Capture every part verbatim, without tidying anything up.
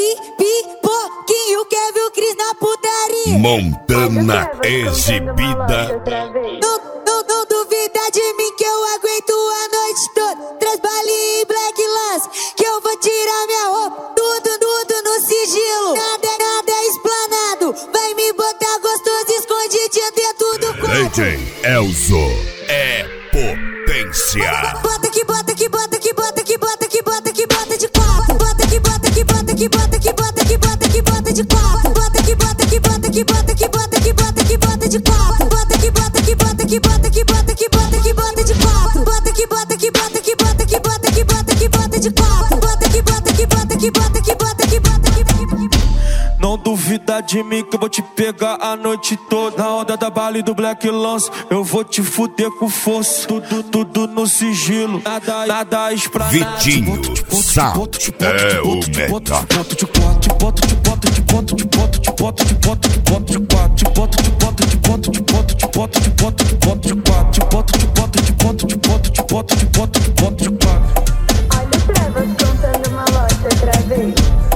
Pi, pipoquinho, quer ver o Cris na putaria? Montana exibida. Não, não, não duvida de mim que eu aguento a noite toda. Traz balinha e black lance, que eu vou tirar minha roupa. Tudo, tudo no sigilo. Nada, nada é explanado. Vai me botar gostoso, escondidinho dentro do quarto. D J Elzo é potência. Bota que bota que bota que bota que bota que bota que bota de quatro. Bota que bota que bota que bota que bota que bota que bota de quatro. Bota que bota que bota que bota que bota que bota que bota de quatro. Bota que bota que bota que bota que bota que bota que bota de quatro. Bota que bota que bota que bota que bota que bota que bota de quatro. Bota que bota que bota que bota que bota que bota que bota. Não duvida de mim que eu vou te pegar a noite toda. Na onda da bala e do Black Lance, eu vou te fuder com força. Tudo, tudo no sigilo. Nada, nada esplanado. Vitinho Sound é o melhor. Olha o Trevas contando uma loja outra vez.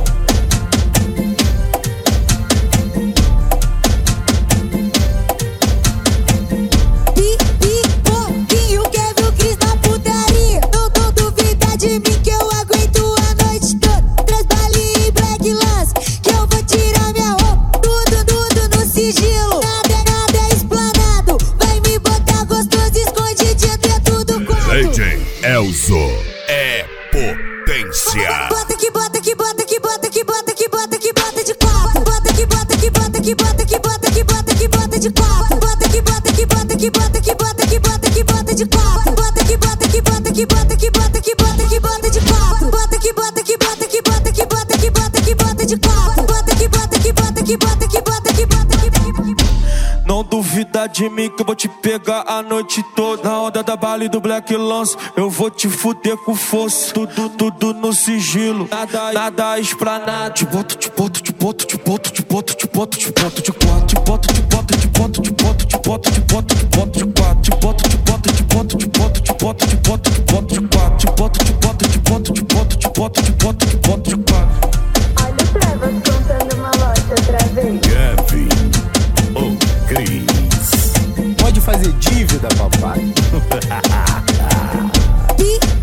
Pi, pipoquinho, quer ver o Cris na putaria? Não, não duvida de mim que eu aguento a noite toda. Traz balinha e black lance, que eu vou tirar minha roupa. Tudo, tudo no sigilo. Nada, nada é explanado. Vai me botar gostoso, escondidinho dentro do quarto. D J Elzo é potência. Bota que bota que bota que bota que bota que bota que bota de quatro. Bota que bota que bota que bota que bota que bota que bota de quatro. Bota que bota que bota que bota que bota que bota que bota de quatro. Bota que bota que bota que bota que bota que bota que bota de quatro. Bota que bota que bota que bota que bota que bota que bota de quatro. Bota que bota que bota que bota que bota que bota que bota. Não duvida de mim que eu vou te pegar a noite toda. Na onda da bala e do Black Lance, eu vou te fuder com força. Tudo, tudo no sigilo. Nada, nada esplanado. Te boto, te boto, te boto, te boto, te boto, te boto, te boto de quatro. Te boto, te boto, te boto, te boto, te boto, te boto, te boto de quatro. Te boto, te boto, te boto, te boto, te boto, te boto, te boto de quatro. Te boto, te boto, te boto, te boto, te boto, te boto, te boto de quatro. Olha o Trevas contando uma loja outra vez. Kevin, o Cris. Pode fazer dívida, papai. Pi,